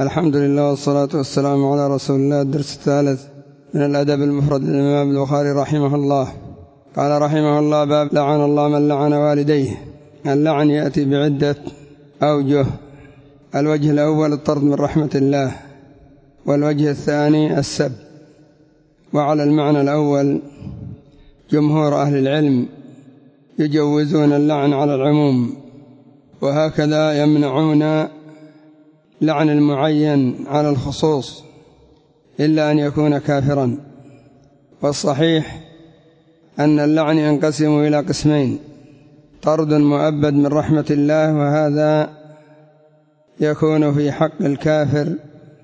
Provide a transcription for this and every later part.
الحمد لله والصلاة والسلام على رسول الله. الدرس الثالث من الأدب المفرد للإمام البخاري رحمه الله. قال رحمه الله: باب لعن الله من لعن والديه. اللعن يأتي بعدة أوجه: الوجه الأول الطرد من رحمة الله، والوجه الثاني السب. وعلى المعنى الأول جمهور أهل العلم يجوزون اللعن على العموم، وهكذا يمنعون لعن المعين على الخصوص إلا أن يكون كافرا. والصحيح أن اللعن ينقسم إلى قسمين: طرد مؤبد من رحمة الله، وهذا يكون في حق الكافر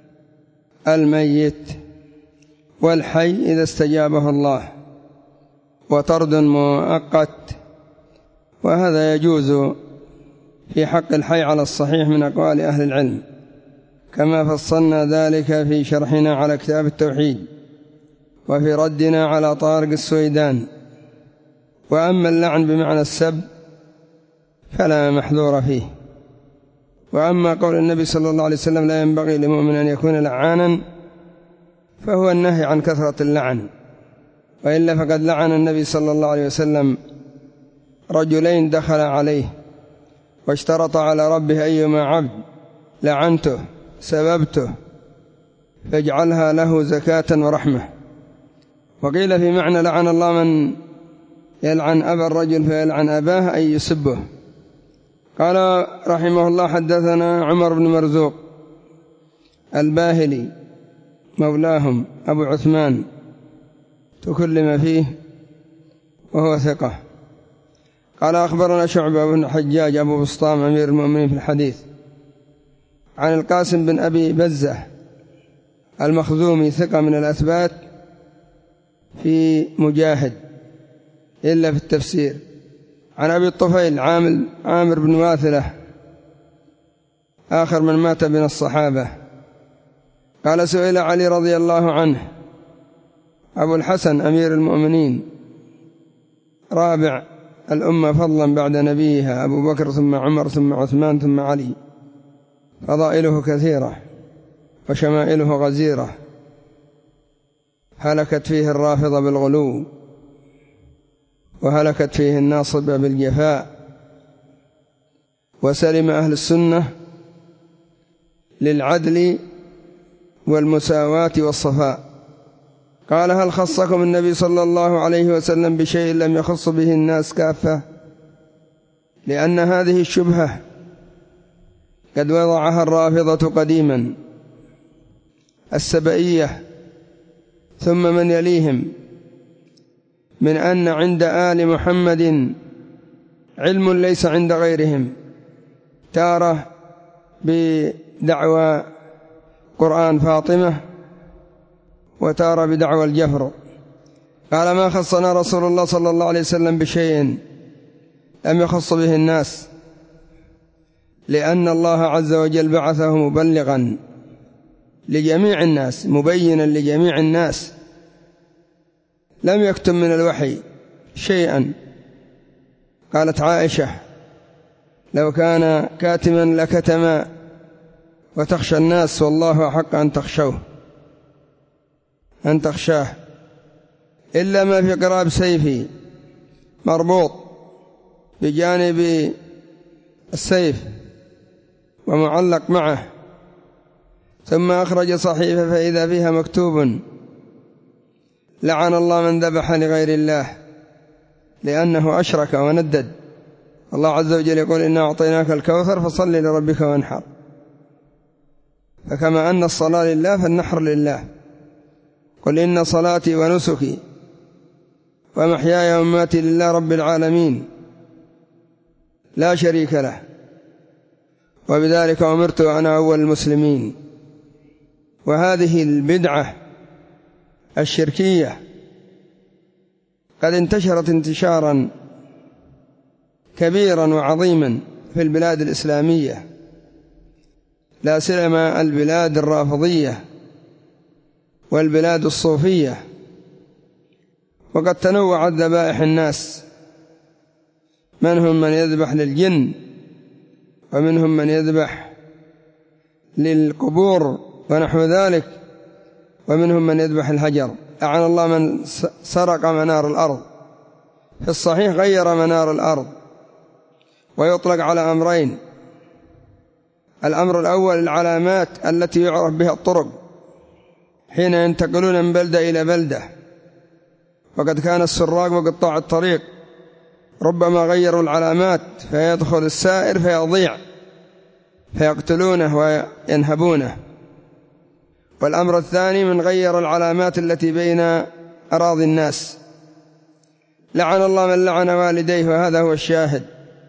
الميت والحي إذا استجابه الله، وطرد مؤقت، وهذا يجوز في حق الحي على الصحيح من أقوال أهل العلم، كما فصلنا ذلك في شرحنا على كتاب التوحيد وفي ردنا على طارق السويدان. وأما اللعن بمعنى السب فلا محذور فيه. وأما قول النبي صلى الله عليه وسلم: لا ينبغي لمؤمن أن يكون لعانا، فهو النهي عن كثرة اللعن، وإلا فقد لعن النبي صلى الله عليه وسلم رجلين دخل عليه واشترط على ربه: أيما عبد لعنته سببته فاجعلها له زكاة ورحمة. وقيل في معنى لعن الله من يلعن أبا الرجل فيلعن أباه، أي يسبه. قال رحمه الله: حدثنا عمر بن مرزوق الباهلي مولاهم أبو عثمان، تكلم فيه وهو ثقة. قال أخبرنا شعبة بن حجاج أبو بسطام أمير المؤمنين في الحديث، عن القاسم بن أبي بزة المخزومي ثقة من الأثبات في مجاهد إلا في التفسير، عن أبي الطفيل عامر بن واثلة آخر من مات من الصحابة. قال: سئل علي رضي الله عنه أبو الحسن أمير المؤمنين رابع الأمة فضلا بعد نبيها، أبو بكر ثم عمر ثم عثمان ثم علي، فضائله كثيرة وشمائله غزيرة، هلكت فيه الرافضة بالغلو، وهلكت فيه الناصبة بالجفاء، وسلم أهل السنة للعدل والمساواة والصفاء. قال: هل خصكم النبي صلى الله عليه وسلم بشيء لم يخص به الناس كافة؟ لأن هذه الشبهة قد وضعها الرافضة قديما، السبئية ثم من يليهم، من أن عند آل محمد علم ليس عند غيرهم، تارة بدعوى قرآن فاطمة، وتارة بدعوى الجفر. قال: ما خصنا رسول الله صلى الله عليه وسلم بشيء لم يخص به الناس، لأن الله عز وجل بعثه مبلغا لجميع الناس، مبينا لجميع الناس، لم يكتم من الوحي شيئا. قالت عائشة: لو كان كاتما لكتما، وتخشى الناس والله أحق أن تخشاه، إلا ما في قراب سيفي مربوط بجانب السيف ومعلق معه. ثم أخرج صحيفة فإذا فيها مكتوب: لعن الله من ذبح لغير الله، لأنه أشرك وندد. الله عز وجل يقول: إنا أعطيناك الكوثر فصل لربك وانحر. فكما أن الصلاة لله فالنحر لله. قل إن صلاتي ونسكي ومحياي ومماتي لله رب العالمين لا شريك له، وبذلك أمرت وأنا أول المسلمين. وهذه البدعة الشركية قد انتشرت انتشارا كبيرا وعظيما في البلاد الإسلامية، لا سيما البلاد الرافضية والبلاد الصوفية. وقد تنوعت ذبائح الناس، منهم من يذبح للجن، ومنهم من يذبح للقبور ونحو ذلك، ومنهم من يذبح الحجر. لعن الله من سرق منار الأرض. في الصحيح غير منار الأرض، ويطلق على أمرين: الأمر الأول العلامات التي يعرف بها الطرق حين ينتقلون من بلدة إلى بلدة، وقد كان السراق وقطاع الطريق ربما غيروا العلامات فيدخل السائر فيضيع فيقتلونه وينهبونه. والأمر الثاني من غير العلامات التي بين أراضي الناس. لعن الله من لعن والديه، وهذا هو الشاهد.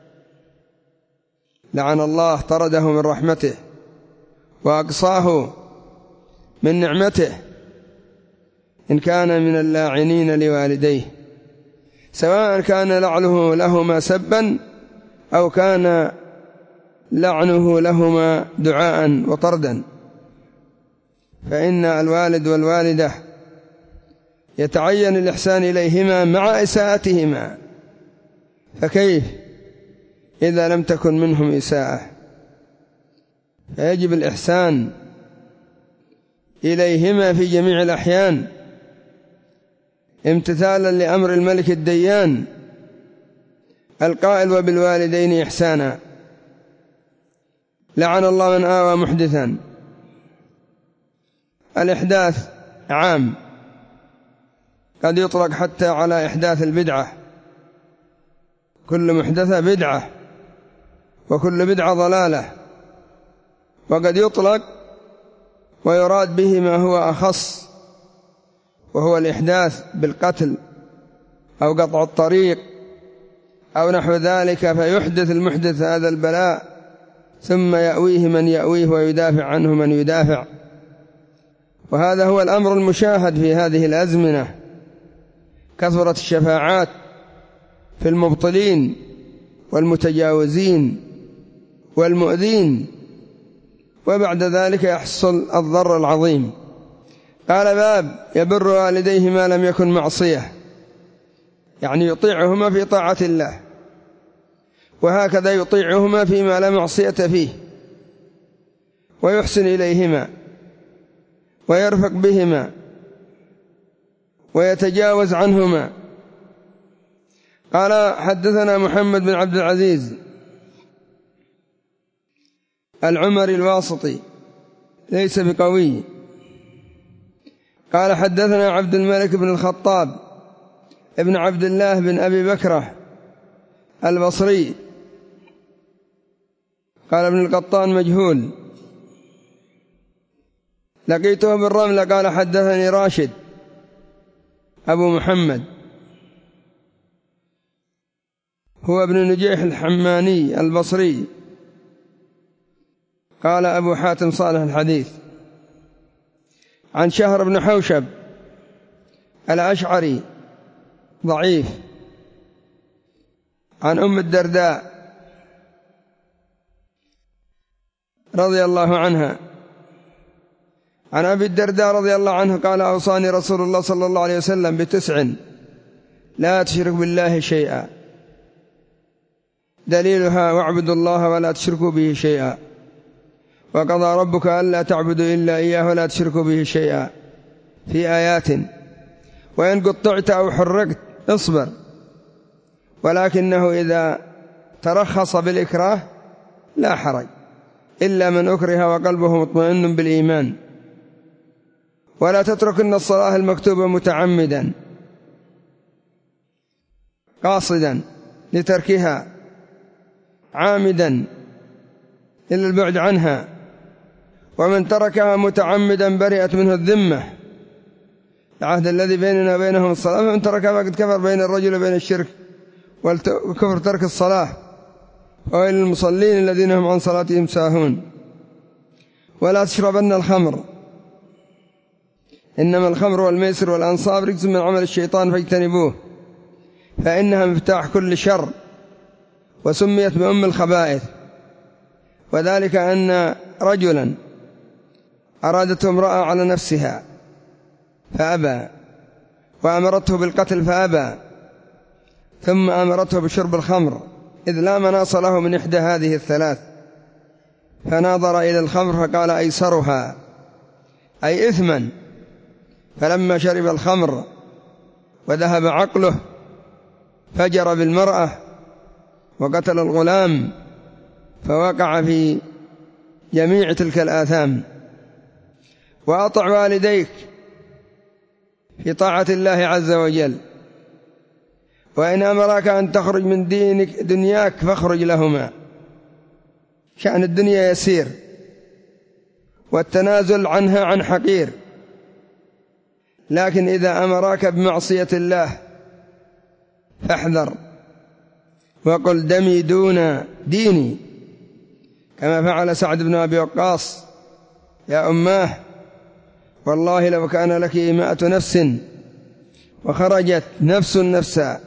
لعن الله، طرده من رحمته وأقصاه من نعمته إن كان من اللاعنين لوالديه، سواء كان لعنه لهما سبا أو كان لعنه لهما دعاء وطردا. فإن الوالد والوالدة يتعين الإحسان إليهما مع إساءتهما، فكيف إذا لم تكن منهم إساءة؟ فيجب الإحسان إليهما في جميع الأحيان امتثالا لأمر الملك الديان القائل: وبالوالدين إحسانا. لعن الله من آوى محدثا. الإحداث عام، قد يطلق حتى على إحداث البدعة، كل محدثة بدعة وكل بدعة ضلالة. وقد يطلق ويراد به ما هو أخص، وهو الإحداث بالقتل أو قطع الطريق أو نحو ذلك، فيحدث المحدث هذا البلاء ثم يأويه من يأويه ويدافع عنه من يدافع. وهذا هو الأمر المشاهد في هذه الأزمنة. كثرت الشفاعات في المبطلين والمتجاوزين والمؤذين، وبعد ذلك يحصل الضر العظيم. قال: باب يبر والديه ما لم يكن معصية، يعني يطيعهما في طاعة الله، وهكذا يطيعهما فيما لا معصية فيه، ويحسن إليهما ويرفق بهما ويتجاوز عنهما. قال: حدثنا محمد بن عبد العزيز العمري الواسطي، ليس بقوي. قال: حدثنا عبد الملك بن الخطاب ابن عبد الله بن أبي بكرة البصري. قال ابن القطان مجهول. لقيته بالرملة. قال: حدثني راشد أبو محمد، هو ابن نجيح الحماني البصري. قال أبو حاتم صالح الحديث. عن شهر بن حوشب الأشعري ضعيف. عن أم الدرداء رضي الله عنها، عن أبي الدرداء رضي الله عنه قال: أوصاني رسول الله صلى الله عليه وسلم ب9: لا تشرك بالله شيئا، دليلها: واعبدوا الله ولا تشركوا به شيئا، وقضى ربك ألا تعبدوا إلا إياه ولا تشركوا به شيئا، في آيات. وإن قطعت أو حرقت اصبر، ولكنه إذا ترخص بالإكراه لا حرج، إلا من أكره وقلبه مطمئن بالإيمان. ولا تتركن الصلاة المكتوبة متعمدا قاصدا لتركها عامدا إلا البعد عنها، ومن تركها متعمدا برئت منه الذمة، العهد الذي بيننا وبينهم الصلاة، فمن تركها فقد كفر بين الرجل وبين الشرك والكفر ترك الصلاة. وويل للمصلين الذين هم عن صلاتهم ساهون. ولا تشربن الخمر، إنما الخمر والميسر والأنصاب رجس من عمل الشيطان فاجتنبوه، فإنها مفتاح كل شر، وسميت بأم الخبائث. وذلك أن رجلا أرادته امرأة على نفسها فأبى، وأمرته بالقتل فأبى، ثم أمرته بشرب الخمر، إذ لا مناص له من إحدى هذه الثلاث، فناظر إلى الخمر فقال أيسرها أي إثما. فلما شرب الخمر وذهب عقله فجر بالمرأة وقتل الغلام، فوقع في جميع تلك الآثام. وأطع والديك في طاعة الله عز وجل، وإن أمرك أن تخرج من دنياك فاخرج لهما. شأن الدنيا يسير، والتنازل عنها عن حقير، لكن إذا أمرك بمعصية الله فاحذر وقل دمي دون ديني، كما فعل سعد بن أبي وقاص: يا أماه والله لو كان لك 100 نفس وخرجت نفس نفسا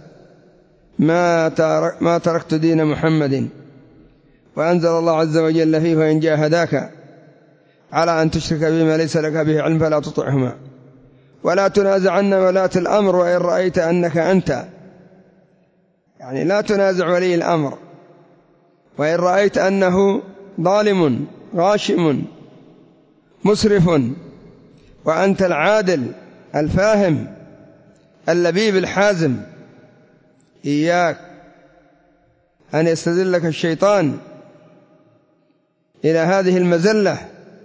ما تركت دين محمد. وأنزل الله عز وجل فيه: وإن جاهداك على أن تشرك بما ليس لك به علم فلا تطعهما ولا تنازعن ولاة الأمر وإن رأيت أنك أنت، يعني لا تنازع ولي الأمر، وإن رأيت أنه ظالم غاشم مسرف وأنت العادل الفاهم اللبيب الحازم، إياك أن يستدلك الشيطان إلى هذه المزلة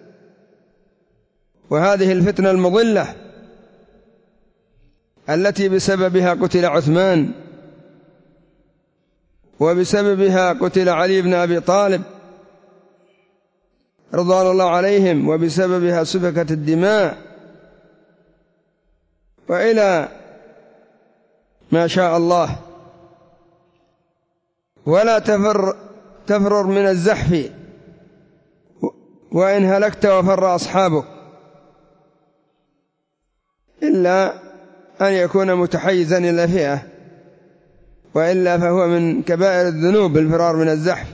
وهذه الفتنة المضلة التي بسببها قتل عثمان، وبسببها قتل علي بن أبي طالب رضوان الله عليهم، وبسببها سفكت الدماء، وإلى ما شاء الله. ولا تفرر من الزحف وإن هلكت وفر أصحابك، إلا أن يكون متحيزا إلى فئة، وإلا فهو من كبائر الذنوب الفرار من الزحف.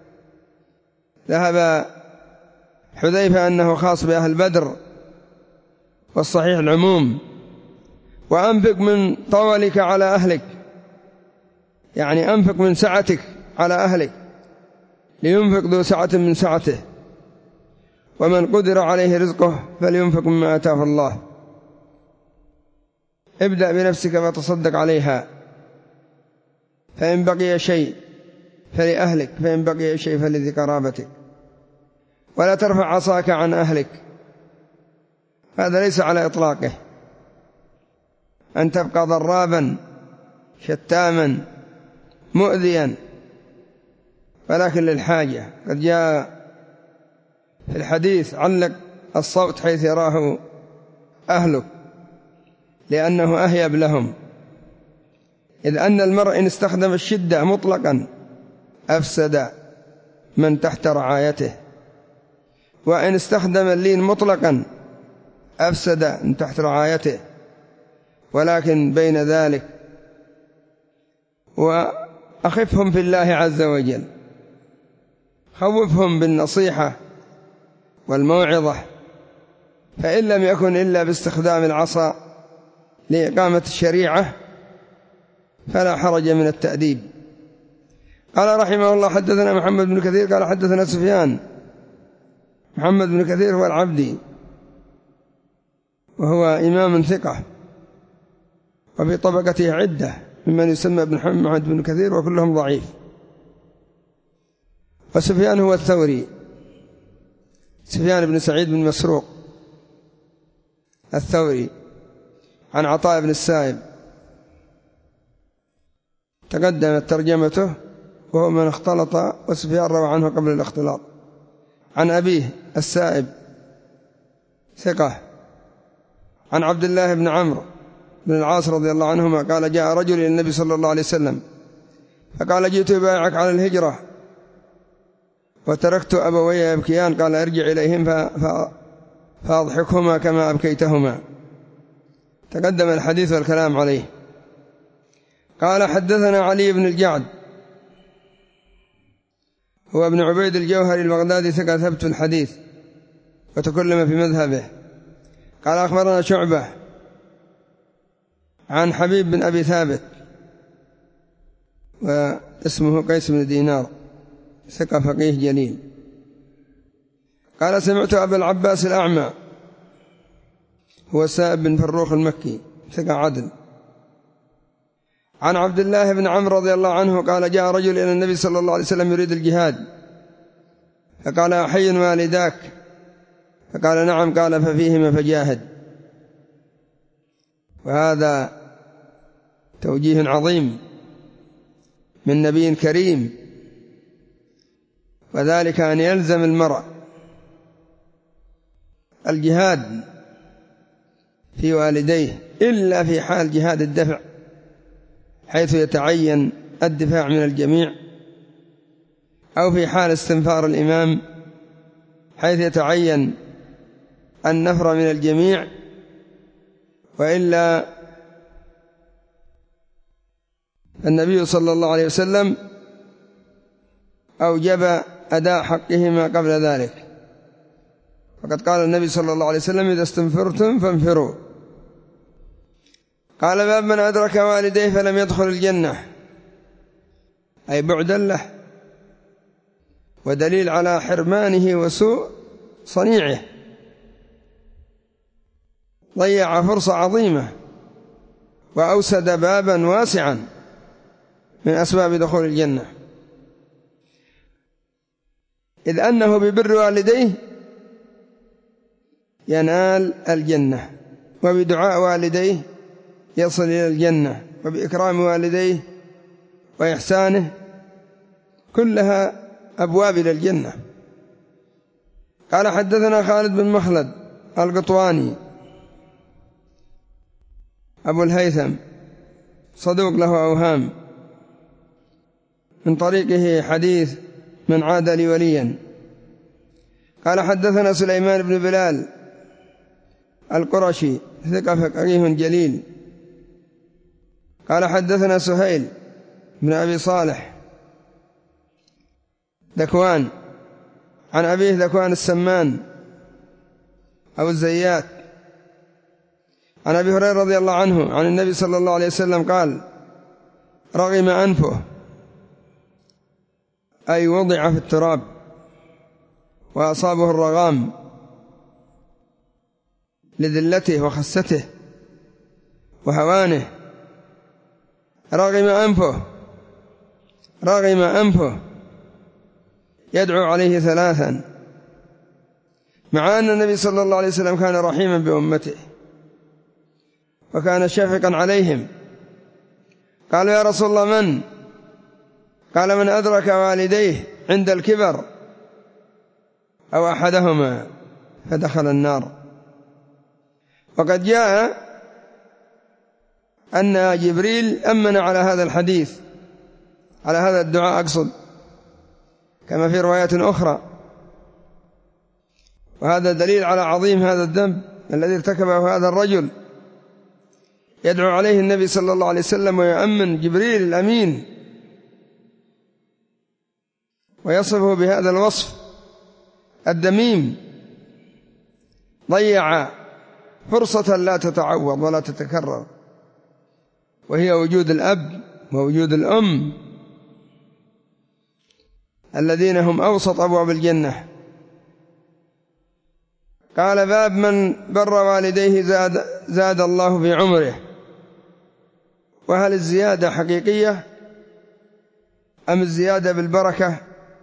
ذهب حذيفة أنه خاص بأهل بدر، والصحيح العموم. وأنفق من طولك على أهلك، يعني أنفق من سعتك على أهلك، لينفق ذو سعة من سعته، ومن قدر عليه رزقه فلينفق مما آتاه الله. ابدأ بنفسك وتصدق عليها، فإن بقي شيء فلأهلك، فإن بقي شيء فلذي قرابتك. ولا ترفع عصاك عن أهلك، هذا ليس على إطلاقه، أن تبقى ضرابا شتاما مؤذيا، ولكن للحاجة. قد جاء في الحديث: علق الصوت حيث يراه أهلك لأنه أهيب لهم. إذ أن المرء إن استخدم الشدة مطلقا أفسد من تحت رعايته، وإن استخدم اللين مطلقا أفسد من تحت رعايته. ولكن بين ذلك وأخفهم في الله عز وجل، خوفهم بالنصيحة والموعظة، فإن لم يكن إلا باستخدام العصا لإقامة الشريعة فلا حرج من التأديب. قال رحمه الله: حدثنا محمد بن كثير قال حدثنا سفيان. محمد بن كثير هو العبدي، وهو إمام ثقة، وفي طبقته عدة ممن يسمى ابن محمد بن كثير وكلهم ضعيف. وسفيان هو الثوري، سفيان بن سعيد بن مسروق الثوري، عن عطاء بن السائب، تقدمت ترجمته، وهو من اختلط، وسفيان روى عنه قبل الاختلاط. عن أبيه السائب ثقة. عن عبد الله بن عمرو بن العاص رضي الله عنهما قال: جاء رجل إلى النبي صلى الله عليه وسلم فقال: جئت أبايعك على الهجرة وتركت أبوي يبكيان، قال: ارجع إليهم فأضحكهما كما أبكيتهما. تقدم الحديث والكلام عليه. قال: حدثنا علي بن الجعد هو ابن عبيد الجوهري البغدادي ثقة ثبت الحديث وتكلم في مذهبه. قال: أخبرنا شعبة عن حبيب بن أبي ثابت واسمه قيس بن دينار ثقة فقيه جليل. قال سمعت أبا العباس الأعمى هو سائب بن فروخ المكي ثقة عدل عن عبد الله بن عمرو رضي الله عنه قال جاء رجل إلى النبي صلى الله عليه وسلم يريد الجهاد فقال أحي والداك فقال نعم قال ففيهما فجاهد. وهذا توجيه عظيم من نبي كريم، وذلك أن يلزم المرء الجهاد في والديه إلا في حال جهاد الدفع حيث يتعين الدفاع من الجميع، أو في حال استنفار الإمام حيث يتعين النفر من الجميع، وإلا النبي صلى الله عليه وسلم أوجب أداء حقهما قبل ذلك، فقد قال النبي صلى الله عليه وسلم إذا استنفرتم فانفروا. قال باب من أدرك والديه فلم يدخل الجنة، أي بعدا له، ودليل على حرمانه وسوء صنيعه، ضيع فرصة عظيمة وأوسد بابا واسعا من أسباب دخول الجنة، إذ أنه ببر والديه ينال الجنة، وبدعاء والديه يصل إلى الجنة، وبإكرام والديه وإحسانه كلها أبواب إلى الجنة. قال حدثنا خالد بن مخلد القطواني أبو الهيثم صدوق له أوهام، من طريقه حديث من عاد لي وليا. قال حدثنا سليمان بن بلال القرشي ثقة فقيه جليل. قال حدثنا سهيل بن أبي صالح ذكوان عن أبيه ذكوان السمان أو الزيات عن أبي هريرة رضي الله عنه عن النبي صلى الله عليه وسلم قال رغم أنفه، أي وضع في التراب وأصابه الرغام لذلته وخسته وهوانه، رغم أنفه يدعو عليه ثلاثا، مع أن النبي صلى الله عليه وسلم كان رحيما بأمته وكان شفقا عليهم. قالوا يا رسول الله من؟ قال من أدرك والديه عند الكبر أو أحدهما فدخل النار. وقد جاء أن جبريل أمن على هذا الحديث، على هذا الدعاء أقصد، كما في روايات أخرى، وهذا دليل على عظيم هذا الذنب الذي ارتكبه هذا الرجل، يدعو عليه النبي صلى الله عليه وسلم ويؤمن جبريل الأمين ويصفه بهذا الوصف الدميم، ضيع فرصة لا تتعوض ولا تتكرر، وهي وجود الأب ووجود الأم الذين هم أوسط أبواب الجنة. قال باب من بر والديه زاد الله في عمره. وهل الزيادة حقيقية أم الزيادة بالبركة؟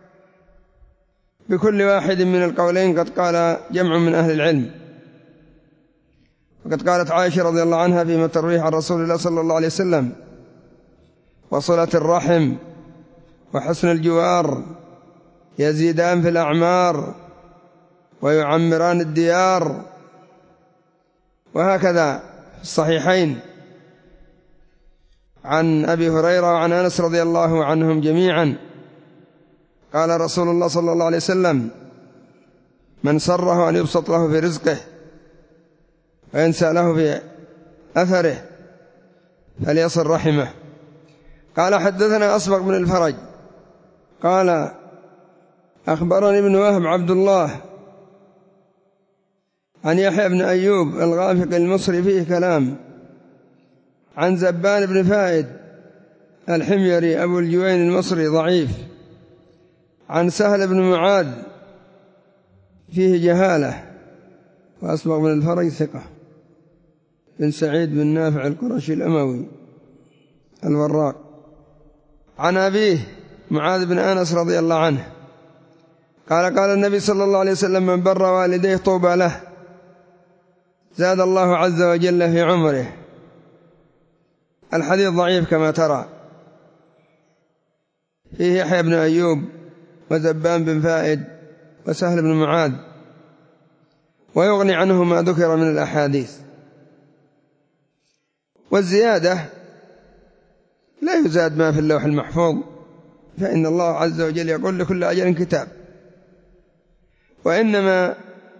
بكل واحد من القولين قد قال جمع من أهل العلم. وقد قالت عائشة رضي الله عنها فيما ترويه عن رسول الله صلى الله عليه وسلم وصلة الرحم وحسن الجوار يزيدان في الأعمار ويعمران الديار. وهكذا في الصحيحين عن أبي هريرة وعن أنس رضي الله عنهم جميعا قال رسول الله صلى الله عليه وسلم من سره أن يبسط له في رزقه وينسى له في أثره فليصل رحمه. قال حدثنا أصبغ بن الفرج قال أخبرني ابن وهب عبد الله عن يحيى بن أيوب الغافق المصري فيه كلام، عن زبان بن فائد الحميري أبو الجوين المصري ضعيف، عن سهل بن معاذ فيه جهالة. وأسبق بن الفرج ثقة، بن سعيد بن نافع القرشي الأموي الوراق. عن أبيه معاذ بن أنس رضي الله عنه قال قال النبي صلى الله عليه وسلم: من بر والديه طوبى له زاد الله عز وجل في عمره. الحديث ضعيف كما ترى، فيه يحيى بن أيوب وزبان بن فائد وسهل بن معاذ، ويغني عنه ما ذكر من الأحاديث. والزيادة لا يزاد ما في اللوح المحفوظ، فإن الله عز وجل يقول: لكل أجل كتاب. وإنما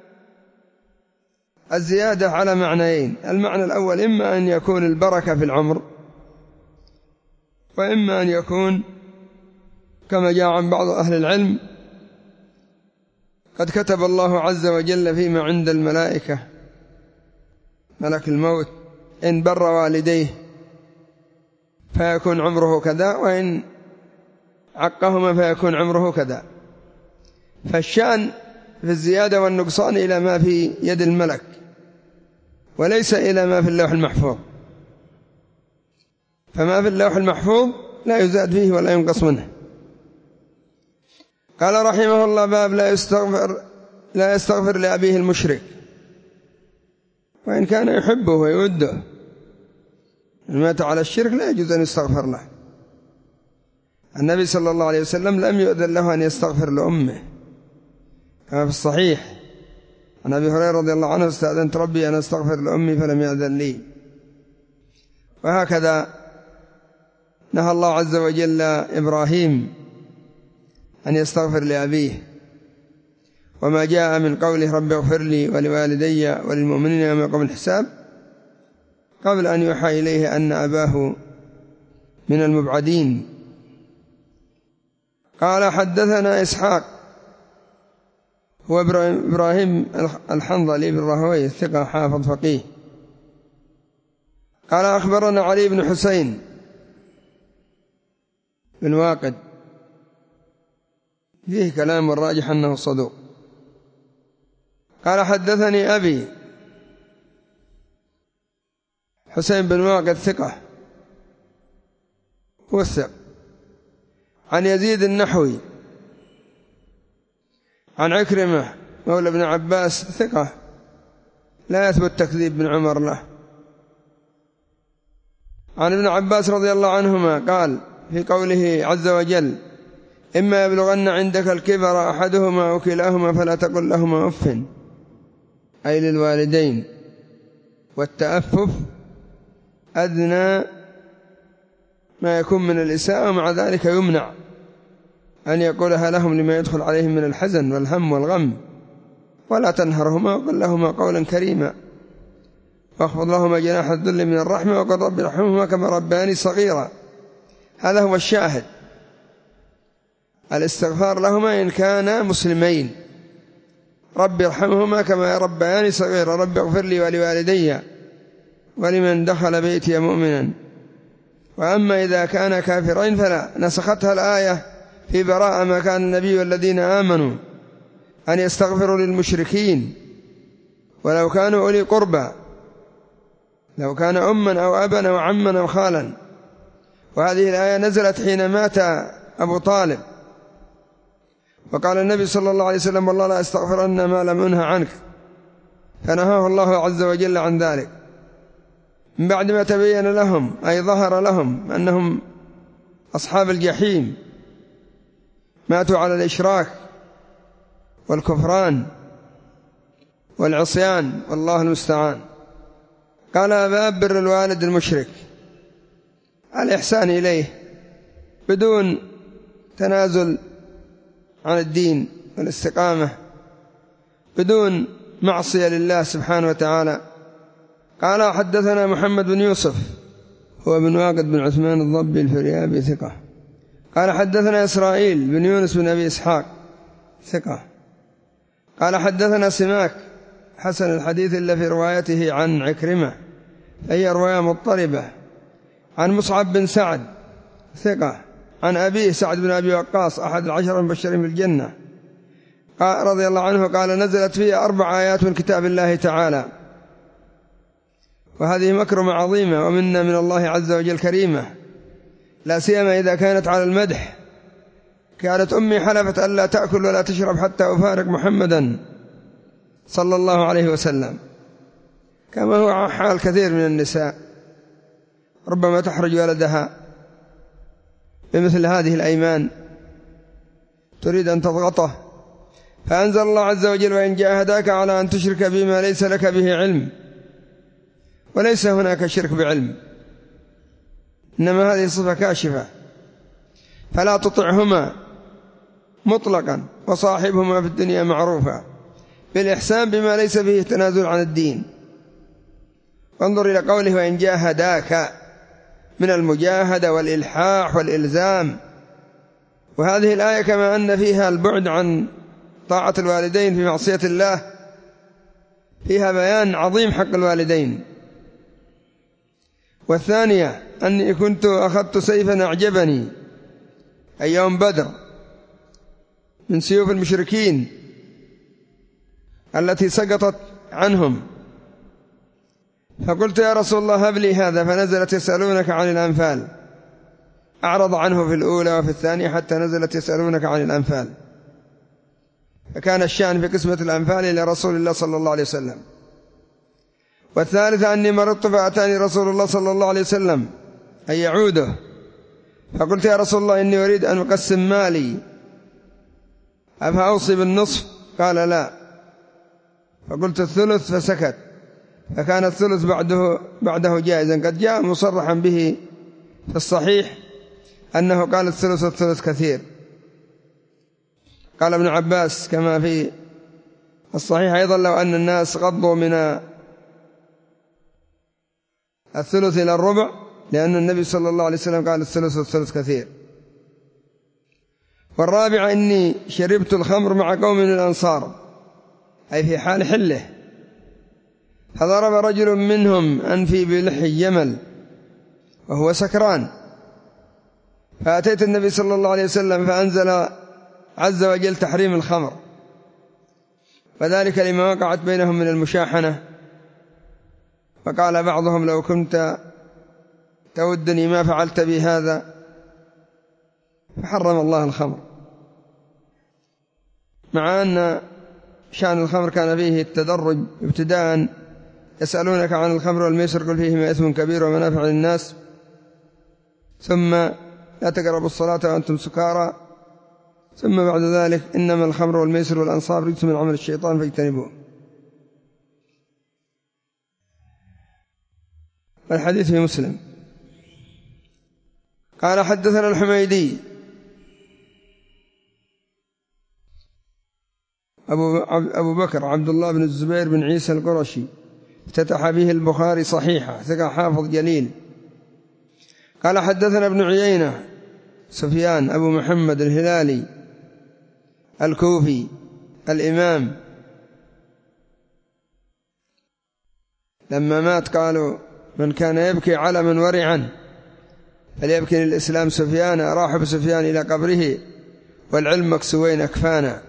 الزيادة على معنيين: المعنى الأول إما أن يكون البركة في العمر، وإما أن يكون كما جاء عن بعض أهل العلم: قد كتب الله عز وجل فيما عند الملائكة ملك الموت إن بر والديه فيكون عمره كذا، وإن عقهما فيكون عمره كذا. فالشأن في الزيادة والنقصان إلى ما في يد الملك، وليس إلى ما في اللوح المحفوظ. فما في اللوح المحفوظ لا يزاد فيه ولا ينقص منه. قال رحمه الله: باب لا يستغفر لأبيه المشرك وإن كان يحبه ويوده. إن مات على الشرك لا يجوز أن يستغفر له. النبي صلى الله عليه وسلم لم يؤذن له أن يستغفر لأمه كما في الصحيح عن أبي هريرة رضي الله عنه: استأذنت ربي أن أستغفر لأمي فلم يأذن لي. وهكذا نهى الله عز وجل إبراهيم أن يستغفر لأبيه، وما جاء من قوله: رب اغفر لي ولوالدي وللمؤمنين يوم يقوم الحساب، قبل أن يوحى إليه أن أباه من المبعدين. قال: حدثنا إسحاق هو إبراهيم الحنظلي بن راهويه الثقة حافظ فقيه. قال: أخبرنا علي بن حسين بن واقد، فيه كلام والراجح أنه صدوق. قال: حدثني أبي حسين بن واقد ثقة وثق، عن يزيد النحوي عن عكرمة مولى ابن عباس ثقة لا يثبت تكذيب بن عمر له. عن ابن عباس رضي الله عنهما قال في قوله عز وجل: إما يبلغن عندك الكبر أحدهما أو كلاهما فلا تقل لهما أف، أي للوالدين. والتأفف أدنى ما يكون من الإساءة، ومع ذلك يمنع أن يقولها لهم لما يدخل عليهم من الحزن والهم والغم. ولا تنهرهما وقل لهما قولا كريما، واخفض لهما جناح الذل من الرحمة، وقل رب ارحمهما كما ربياني صغيرا. هذا هو الشاهد، الاستغفار لهما إن كانا مسلمين. رب ارحمهما كما ربياني صغيرا، رب اغفر لي ولوالدي ولمن دخل بيتي مؤمنا. وأما إذا كان كافرين فلا، نسختها الآية في براءة: ما كان النبي والذين آمنوا أن يستغفروا للمشركين ولو كانوا أولي قربى، لو كان أما أو أبا أو عما أو خالا. وهذه الآية نزلت حين مات أبو طالب، وقال النبي صلى الله عليه وسلم: والله لا أستغفرن ما لم أنه عنك، فنهاه الله عز وجل عن ذلك من بعد ما تبين لهم، أي ظهر لهم أنهم أصحاب الجحيم، ماتوا على الإشراك والكفران والعصيان، والله المستعان. قال: باب بر الوالد المشرك، الإحسان إليه بدون تنازل عن الدين والاستقامة، بدون معصية لله سبحانه وتعالى. قال: حدثنا محمد بن يوسف هو بن واقد بن عثمان الضبي الفريابي ثقة. قال: حدثنا إسرائيل بن يونس بن أبي إسحاق ثقة. قال: حدثنا سماك حسن الحديث إلا في روايته عن عكرمة، أي رواية مضطربة. عن مصعب بن سعد ثقة، عن أبيه سعد بن أبي وقاص أحد العشر المبشرين بالجنة، رضي الله عنه قال نزلت فيه 4 آيات من كتاب الله تعالى، وهذه مكرمة عظيمة ومنا من الله عز وجل كريمة، لا سيما إذا كانت على المدح. كانت أمي حلفت ألا تأكل ولا تشرب حتى أفارق محمدا صلى الله عليه وسلم، كما هو حال كثير من النساء، ربما تحرج ولدها بمثل هذه الأيمان، تريد أن تضغطه، فأنزل الله عز وجل وإن جاهداك على أن تشرك بما ليس لك به علم، وليس هناك شرك بعلم، إنما هذه صفة كاشفة، فلا تطعهما مطلقا وصاحبهما في الدنيا معروفا بالإحسان بما ليس فيه تنازل عن الدين. وانظر إلى قوله وإن جاهداك، من المجاهدة والإلحاح والإلزام. وهذه الآية كما أن فيها البعد عن طاعة الوالدين في معصية الله، فيها بيان عظيم حق الوالدين. والثانية أني كنت أخذت سيفا أعجبني أي يوم بدر من سيوف المشركين التي سقطت عنهم، فقلت يا رسول الله هب لي هذا، فنزلت يسألونك عن الأنفال، أعرض عنه في الأولى وفي الثانية حتى نزلت يسألونك عن الأنفال، فكان الشأن في قسمة الأنفال إلى رسول الله صلى الله عليه وسلم. والثالثة أني مرضت فأتاني رسول الله صلى الله عليه وسلم أن يعوده، فقلت يا رسول الله إني أريد أن أقسم مالي أفأوصي بالنصف؟ قال لا، فقلت الثلث، فسكت، فكان الثلث بعده جائزا، قد جاء مصرحا به في الصحيح أنه قال الثلث والثلث كثير. قال ابن عباس كما في الصحيح أيضا لو أن الناس غضوا من الثلث إلى الربع، لأن النبي صلى الله عليه وسلم قال الثلث والثلث كثير. والرابع إني شربت الخمر مع قوم من الأنصار، أي في حال حله، فضرب رجل منهم أنفي بلحي جمل وهو سكران، فأتيت النبي صلى الله عليه وسلم فأنزل عز وجل تحريم الخمر، وذلك لما وقعت بينهم من المشاحنة. فقال بعضهم لو كنت تودني ما فعلت بي هذا، فحرم الله الخمر، مع أن شأن الخمر كان فيه التدرج ابتداء. يسألونك عن الخمر والميسر قل فيهما إثم كبير ومنافع للناس، ثم لا تقربوا الصلاة وأنتم سكارى، ثم بعد ذلك إنما الخمر والميسر والأنصاب رجس من عمل الشيطان فاجتنبوه. الحديث في مسلم. قال حدثنا الحميدي أبو بكر عبد الله بن الزبير بن عيسى القرشي، افتتح به البخاري صحيحة، ثقة حافظ جليل. قال حدثنا ابن عيينة سفيان أبو محمد الهلالي الكوفي الإمام، لما مات قالوا من كان يبكي علما ورعا فليبكي للإسلام سفيان، راح بسفيان إلى قبره والعلم مكسوين أكفانا.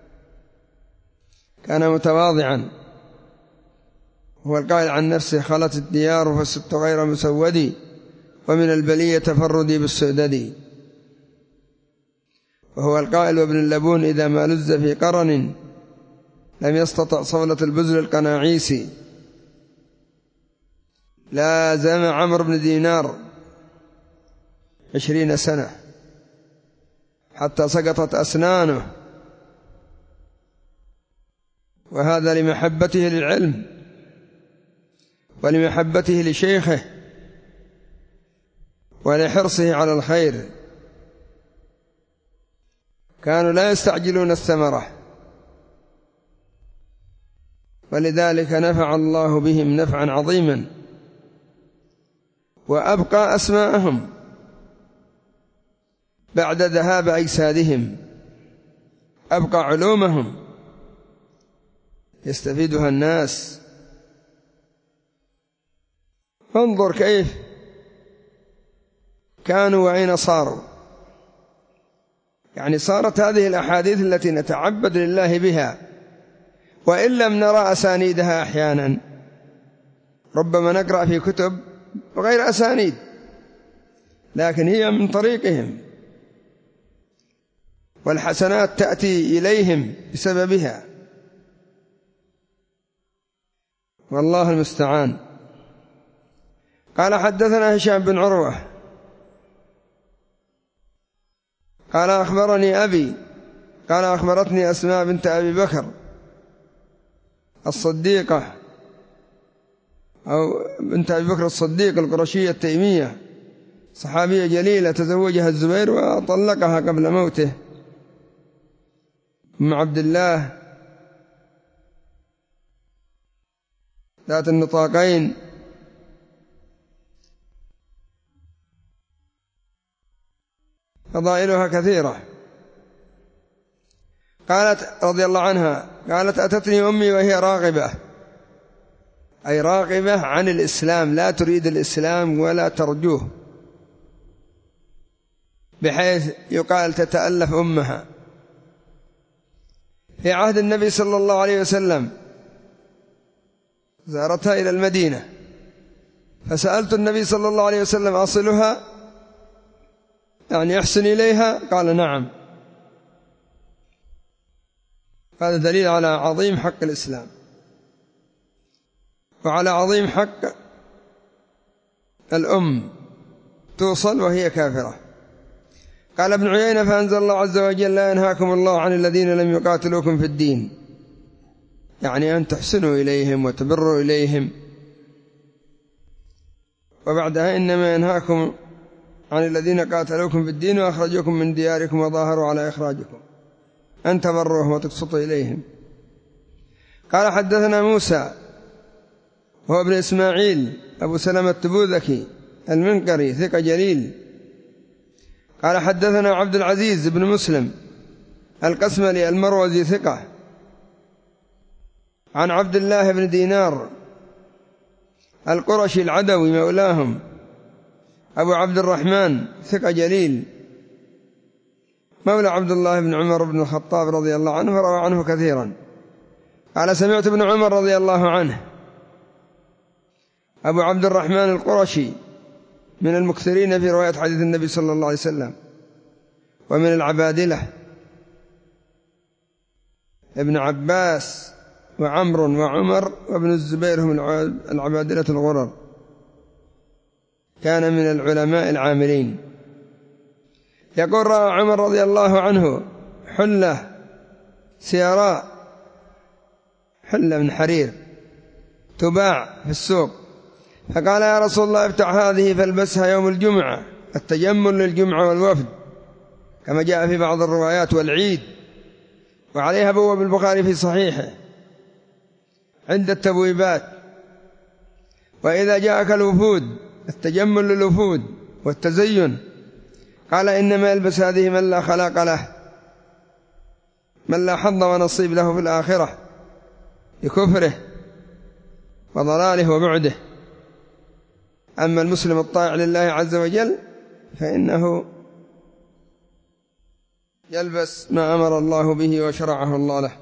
كان متواضعا، هو القائل عن نفسه خلت الديار فست غير مسودي، ومن البلية تفردي بالسؤدد. وهو القائل وابن اللبون إذا ما لز في قرن لم يستطع صولة البزل القناعيسي. لازم عمرو بن دينار 20 سنة حتى سقطت أسنانه، وهذا لمحبته للعلم ولمحبته لشيخه ولحرصه على الخير. كانوا لا يستعجلون الثمرة، ولذلك نفع الله بهم نفعا عظيما، وأبقى أسماءهم بعد ذهاب أجسادهم، أبقى علومهم يستفيدها الناس. انظر كيف كانوا وأين صاروا، يعني صارت هذه الأحاديث التي نتعبد لله بها وإن لم نرى أسانيدها أحيانا، ربما نقرأ في كتب غير أسانيد لكن هي من طريقهم، والحسنات تأتي إليهم بسببها، والله المستعان. قال حدثنا هشام بن عروة قال أخبرني أبي قال أخبرتني أسماء بنت أبي بكر الصديقة أو بنت أبي بكر الصديق القرشية التيمية، صحابية جليلة تزوجها الزبير وطلقها قبل موته، أم عبد الله ذات النطاقين. فضائلها كثيرة. قالت رضي الله عنها قالت أتتني أمي وهي راغبة، أي راغبة عن الإسلام، لا تريد الإسلام ولا ترجوه، بحيث يقال تتألف أمها. في عهد النبي صلى الله عليه وسلم زارتها إلى المدينة، فسألت النبي صلى الله عليه وسلم أصلها يعني أحسن إليها؟ قال نعم. هذا دليل على عظيم حق الإسلام وعلى عظيم حق الأم توصل وهي كافرة. قال ابن عيينة فأنزل الله عز وجل لا ينهاكم الله عن الذين لم يقاتلوكم في الدين، يعني أن تحسنوا إليهم وتبروا إليهم. وبعدها إنما ينهاكم عن الذين قاتلوكم في الدين وأخرجوكم من دياركم وظاهروا على إخراجكم أن تبروهم وتقسطوا إليهم. قال حدثنا موسى وهو ابن إسماعيل أبو سلمة التبوذكي المنقري ثقة جليل. قال حدثنا عبد العزيز بن مسلم القسملي المروزي ثقة، عن عبد الله بن دينار القرشي العدوي مولاهم أبو عبد الرحمن ثقة جليل مولى عبد الله بن عمر بن الخطاب رضي الله عنه وروى عنه كثيرا. قال سمعت ابن عمر رضي الله عنه أبو عبد الرحمن القرشي من المكثرين في رواية حديث النبي صلى الله عليه وسلم، ومن العبادلة ابن عباس وعمر وعمر وابن الزبير هم العبادلة الغرر، كان من العلماء العاملين. يقول رأى عمر رضي الله عنه حلة سيراء، حلة من حرير تباع في السوق، فقال يا رسول الله افتح هذه فالبسها يوم الجمعة، التجمل للجمعة والوفد كما جاء في بعض الروايات، والعيد. وعليها بواب البخاري في صحيحه عند التبويبات. وإذا جاءك الوفود، التجمل للوفود والتزين، قال إنما يلبس هذه من لا خلاق له، من لا حظ ونصيب له في الآخرة بكفره وضلاله وبعده. أما المسلم الطائع لله عز وجل فإنه يلبس ما أمر الله به وشرعه الله له.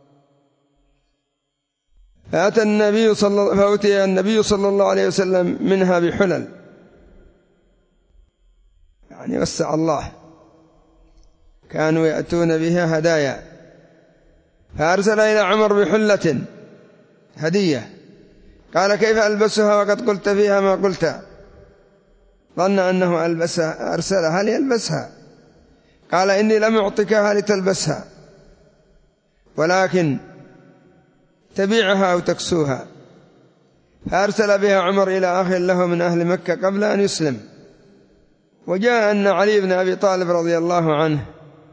فأتي النبي صلى الله عليه وسلم منها بحلل، يعني وسع الله، كانوا يأتون بها هدايا، فأرسل إلى عمر بحلة هدية، قال كيف ألبسها وقد قلت فيها ما قلت؟ ظن أنه أرسلها ليلبسها، قال إني لم أعطكها لتلبسها ولكن تبيعها أو تكسوها. فأرسل بها عمر إلى أخ له من أهل مكة قبل أن يسلم. وجاء أن علي بن أبي طالب رضي الله عنه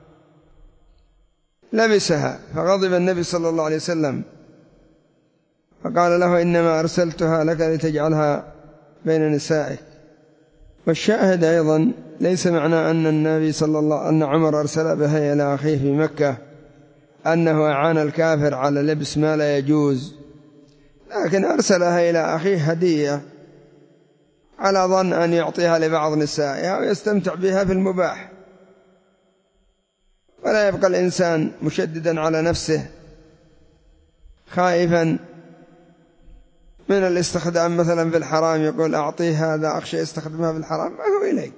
لبسها، فغضب النبي صلى الله عليه وسلم فقال له إنما أرسلتها لك لتجعلها بين نسائك. والشاهد أيضا ليس معنى أن عمر أرسل بها إلى أخيه في مكة أنه أعان الكافر على لبس ما لا يجوز، لكن أرسلها إلى أخيه هدية على ظن أن يعطيها لبعض نسائها ويستمتع بها في المباح. ولا يبقى الإنسان مشددا على نفسه خائفا من الاستخدام مثلا في الحرام، يقول أعطيه هذا أخشى يستخدمها في الحرام، ما هو إليك.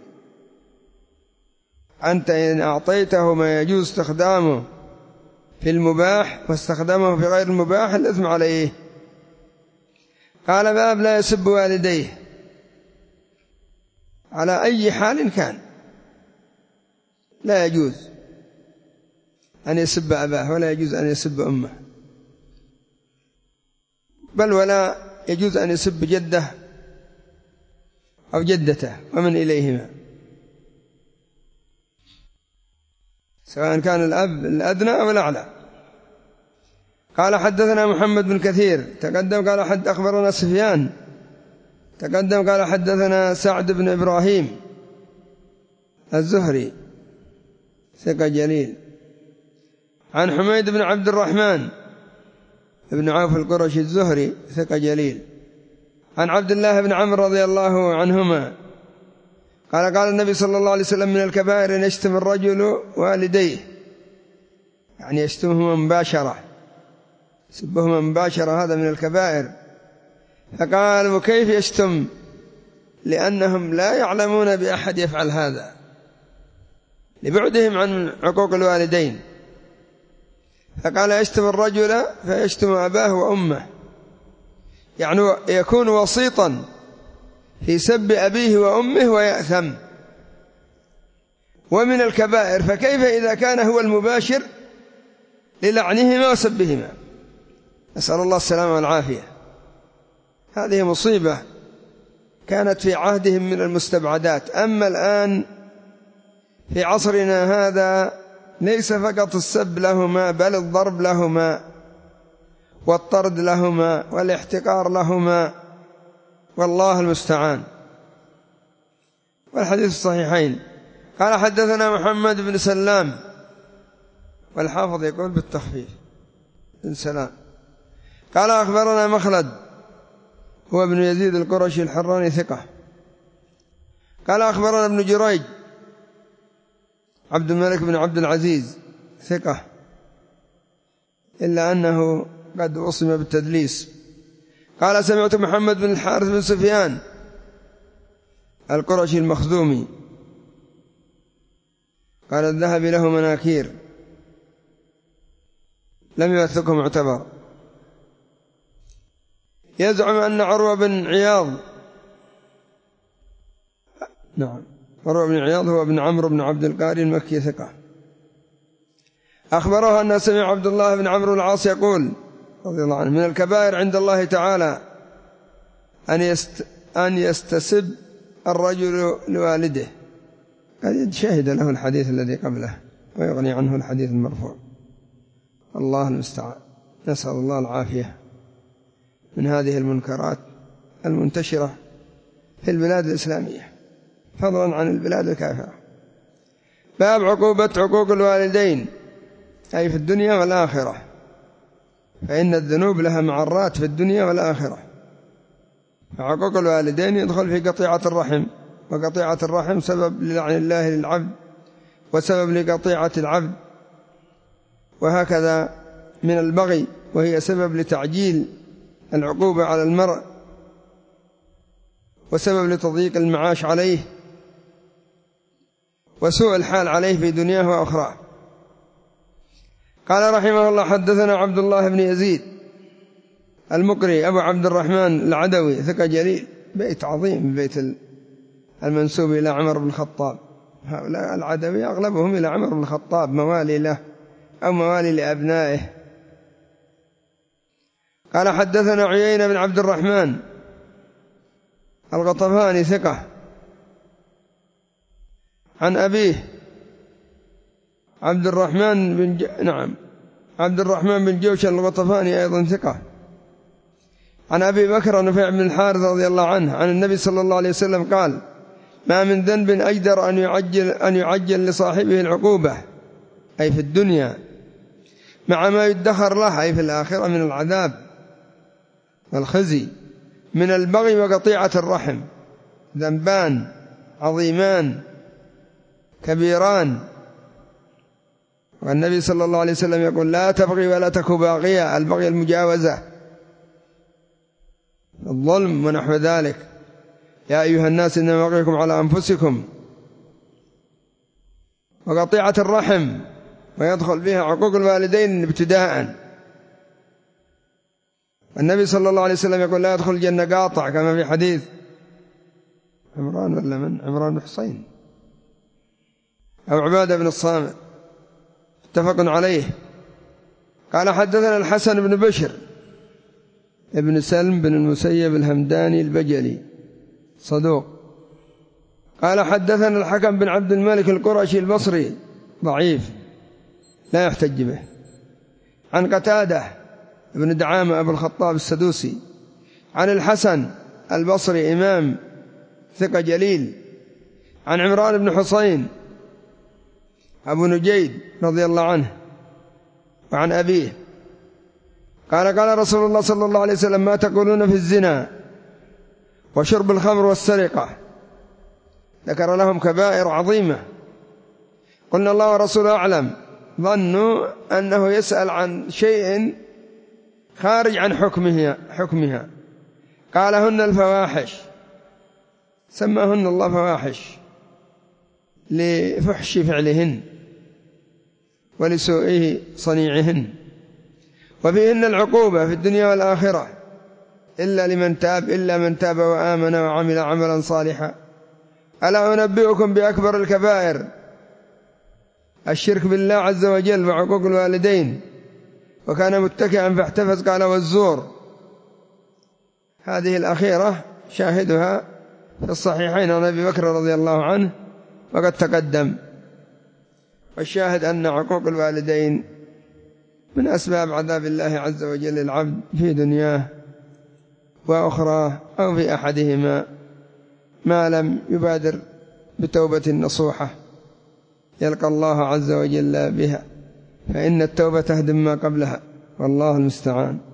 أنت إن أعطيته ما يجوز استخدامه في المباح واستخدمه في غير المباح الإثم عليه. قال باب لا يسب والديه على أي حال كان، لا يجوز أن يسب أباه ولا يجوز أن يسب أمه، بل ولا يجوز أن يسب جده أو جدته ومن إليهما، سواء كان الأب الأدنى أو الأعلى. قال حدثنا محمد بن كثير تقدم قال أخبرنا سفيان تقدم قال حدثنا سعد بن إبراهيم الزهري ثقة جليل، عن حميد بن عبد الرحمن بن عوف القرشي الزهري ثقة جليل، عن عبد الله بن عمرو رضي الله عنهما قال النبي صلى الله عليه وسلم من الكبائر أن يشتم الرجل والديه، يعني يشتمهما مباشرة، سبهما مباشرة، هذا من الكبائر. فقال وكيف يشتم؟ لأنهم لا يعلمون بأحد يفعل هذا لبعدهم عن عقوق الوالدين. فقال يشتم الرجل فيشتم أباه وأمه، يعني يكون وسيطا في سب أبيه وأمه ويأثم، ومن الكبائر. فكيف إذا كان هو المباشر للعنهما وسبهما؟ نسأل الله السلامة والعافية. هذه مصيبة كانت في عهدهم من المستبعدات. أما الآن في عصرنا هذا ليس فقط السب لهما بل الضرب لهما والطرد لهما والاحتقار لهما، والله المستعان. والحديث الصحيحين. قال حدثنا محمد بن سلام، والحافظ يقول بالتخفيف بن سلام، قال أخبرنا مخلد هو ابن يزيد القرشي الحراني ثقة، قال أخبرنا ابن جريج عبد الملك بن عبد العزيز ثقة، إلا أنه قد وصم بالتدليس. قال سمعت محمد بن الحارث بن سفيان القرشي المخزومي قال الذهب له مناكير لم يوثقه معتبر، يزعم أن عروة بن عياض، نعم عروة بن عياض هو ابن عمرو بن عبد القاري المكي ثقة، أخبره أن سمع عبد الله بن عمرو العاص يقول رضي الله عنه من الكبائر عند الله تعالى أن يستسب الرجل لوالده. قد شهد له الحديث الذي قبله ويغني عنه الحديث المرفوع. الله المستعان، نسأل الله العافية من هذه المنكرات المنتشرة في البلاد الإسلامية فضلا عن البلاد الكافرة. باب عقوبة عقوق الوالدين أي في الدنيا والآخرة، فإن الذنوب لها معرات في الدنيا والآخرة. عقوق الوالدين يدخل في قطيعة الرحم، وقطيعة الرحم سبب للعن الله للعبد وسبب لقطيعة العبد، وهكذا من البغي وهي سبب لتعجيل العقوبة على المرء وسبب لتضييق المعاش عليه وسوء الحال عليه في دنياه وأخرى. قال رحمه الله حدثنا عبد الله بن يزيد المقري أبو عبد الرحمن العدوي ثقة جليل، بيت عظيم، بيت المنسوب إلى عمر بن الخطاب. هؤلاء العدوي أغلبهم إلى عمر بن الخطاب، موالي له أو موالي لأبنائه. قال حدثنا عيينة بن عبد الرحمن الغطفاني ثقة، عن أبيه عبد الرحمن بن جوشن الغطفاني أيضا ثقة، عن أبي بكر نفيع بن الحارث رضي الله عنه عن النبي صلى الله عليه وسلم قال ما من ذنب أجدر أن يعجل لصاحبه العقوبة أي في الدنيا مع ما يدخر له أي في الآخرة من العذاب والخزي من البغي وقطيعة الرحم، ذنبان عظيمان كبيران والنبي صلى الله عليه وسلم يقول لا تبغي ولا تك باغية، البغي المجاوزة، الظلم ونحو ذلك. يا أيها الناس إنما بغيكم على أنفسكم. وقطيعة الرحم، ويدخل بها عقوق الوالدين ابتداء. النبي صلى الله عليه وسلم يقول لا يدخل الجنة قاطع، كما في حديث عمران ولا من عمران بن حصين أو عبادة بن الصامت، متفق عليه. قال حدثنا الحسن بن بشر ابن سلم بن المسيب الهمداني البجلي صدوق. قال حدثنا الحكم بن عبد الملك القرشي البصري ضعيف لا يحتج به. عن قتادة ابن دعامة أبو الخطاب السدوسي عن الحسن البصري إمام ثقة جليل. عن عمران بن حصين أبو نجيد رضي الله عنه وعن أبيه قال قال رسول الله صلى الله عليه وسلم ما تقولون في الزنا وشرب الخمر والسرقة؟ ذكر لهم كبائر عظيمة. قلنا الله ورسوله أعلم. ظنوا أنه يسأل عن شيء خارج عن حكمها. قال هن الفواحش، سماهن الله فواحش لفحش فعلهن ولسوء صنيعهن، وفيهن العقوبة في الدنيا والآخرة إلا من تاب وآمن وعمل عملا صالحا. ألا أنبئكم بأكبر الكبائر؟ الشرك بالله عز وجل وعقوق الوالدين. وكان متكئا فاحتفظ قال والزور. هذه الأخيرة شاهدها في الصحيحين عن أبي بكر رضي الله عنه وقد تقدم. والشاهد أن عقوق الوالدين من أسباب عذاب الله عز وجل العبد في دنياه وأخرى أو في أحدهما ما لم يبادر بتوبة نصوحة يلقى الله عز وجل بها، فإن التوبة تهدم ما قبلها، والله المستعان.